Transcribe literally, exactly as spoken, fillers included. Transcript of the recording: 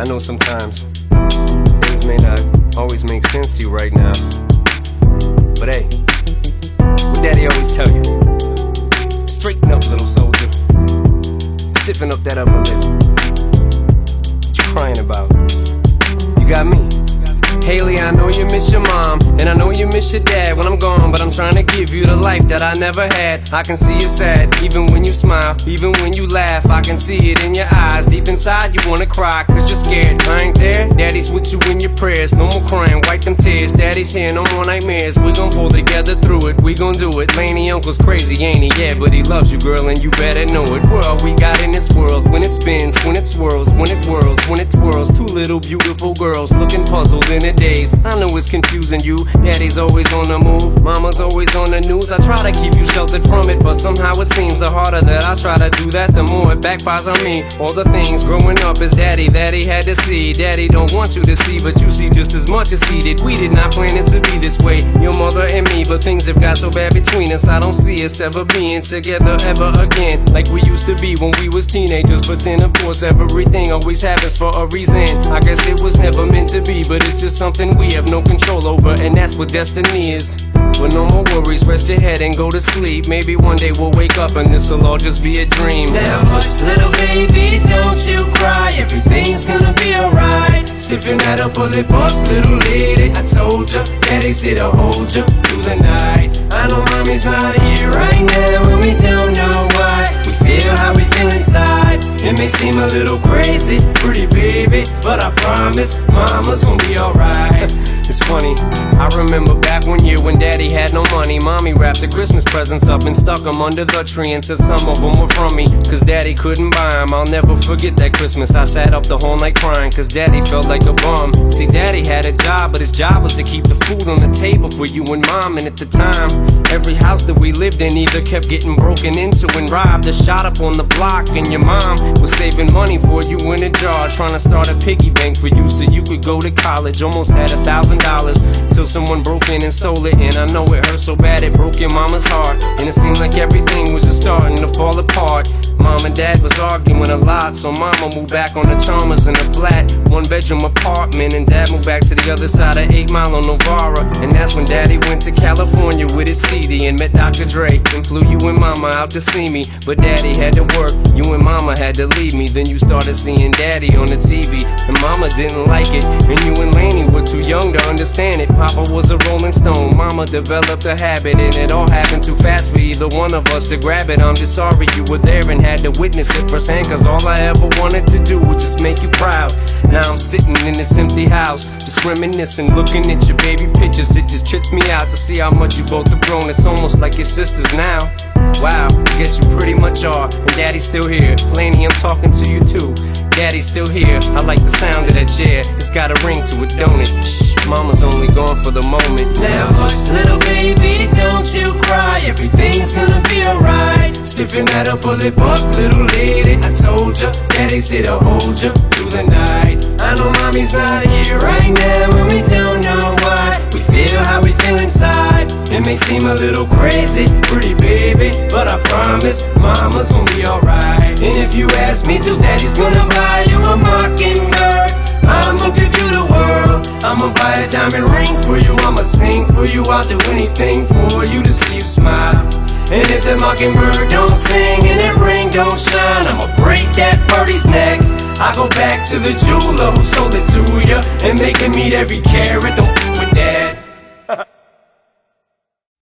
I know sometimes things may not always make sense to you right now, but hey, what Daddy always tell you: straighten up, little soldier. Stiffen up that upper lip. What you crying about? You got me. Haley, I know you miss your mom, and I know you miss your dad when I'm gone, but I'm trying to give you the life that I never had. I can see you're sad, even when you smile, even when you laugh. I can see it in your eyes, deep inside you wanna cry, cause you're scared. I ain't there, Daddy's with you in your prayers. No more crying, wipe them tears. Daddy's here, no more nightmares. We gon' pull together through it, we gon' do it. Laney uncle's crazy, ain't he? Yeah, but he loves you, girl, and you better know it. We're all we got in this world, when it spins, when it swirls, when it whirls, when it twirls. Two little beautiful girls looking puzzled in a daze. I know it's confusing you. Daddy's always on the move, mama's always on the news. I try to keep you sheltered from it, but somehow it seems the harder that I try to do that, the more it backfires on me. All the things growing up as daddy that he had to see, daddy don't want you to see, but you see just as much as he did. We did not plan it to be this way, your mother and me, but things have got so bad between us. I don't see us ever being together ever again, like we used to be when we was teenagers. But then of course everything always happens for a reason. I guess it was never meant to be, but it's just something we have no control over, and that's what destiny is. But no more worries, rest your head and go to sleep. Maybe one day we'll wake up and this'll all just be a dream. Now hush, little baby, don't you cry. Everything's gonna be alright. Stiffen that upper lip up, little lady. I told ya, Daddy's here to hold ya through the night. I know mommy's not here right now, and we don't know why. We feel how we feel inside. It may seem a little crazy, pretty baby, but I promise mama's gonna be alright. It's funny, I remember back one year when Daddy had no money. Mommy wrapped the Christmas presents up and stuck them under the tree and said some of them were from me, cause Daddy couldn't buy them. I'll never forget that Christmas. I sat up the whole night crying, cause Daddy felt like a bum. See, Daddy had a job, but his job was to keep the food on the table for you and Mom. And at the time, every house that we lived in either kept getting broken into and robbed or shot up on the block. And your mom was saving money for you in a jar, trying to start a piggy bank for you so you could go to college. Almost had a thousand dollars till someone broke in and stole it. And I know it hurt so bad it broke your mama's heart, and it seemed like everything was just starting to fall apart. Mom and Dad was arguing a lot, so Mama moved back on the Chalmers in a flat one bedroom apartment, and Dad moved back to the other side of eight mile on Novara. And that's when Daddy went to California with his C D and met Doctor Dre, and flew you and Mama out to see me. But Daddy had to work, you and Mama had to leave me. Then you started seeing Daddy on the T V, and Mama didn't like it, and you and Laney were too young to understand it. Papa was a Rolling Stone, Mama developed a habit, and it all happened too fast for either one of us to grab it. I'm just sorry you were there and had to witness it firsthand, cause all I ever wanted to do was just make you proud. Now I'm sitting in this empty house, just reminiscing, looking at your baby pictures. It just trips me out to see how much you both have grown. It's almost like your sisters now. Wow, I guess you pretty much are, and Daddy's still here. Laney, I'm talking to you too. Daddy's still here, I like the sound of that chair. It's got a ring to it, don't it? Shh, Mama's only gone for the moment. Now hush, little baby, don't you cry. Everything's gonna be alright. Stiffen that upper lip up, little lady. I told ya, Daddy's here to hold ya through the night. I know mommy's not here right now, and we don't know why. We feel how we feel inside. It may seem a little crazy, pretty baby, but I promise mama's gonna be alright. And if you ask me to, Daddy's gonna buy you a mockingbird. I'ma give you the world. I'ma buy a diamond ring for you. I'ma sing for you. I'll do anything for you to see you smile. And if the mockingbird don't sing and that ring don't shine, I'ma break that birdie's neck. I go back to the jeweler who sold it to ya and make him eat every carat. Don't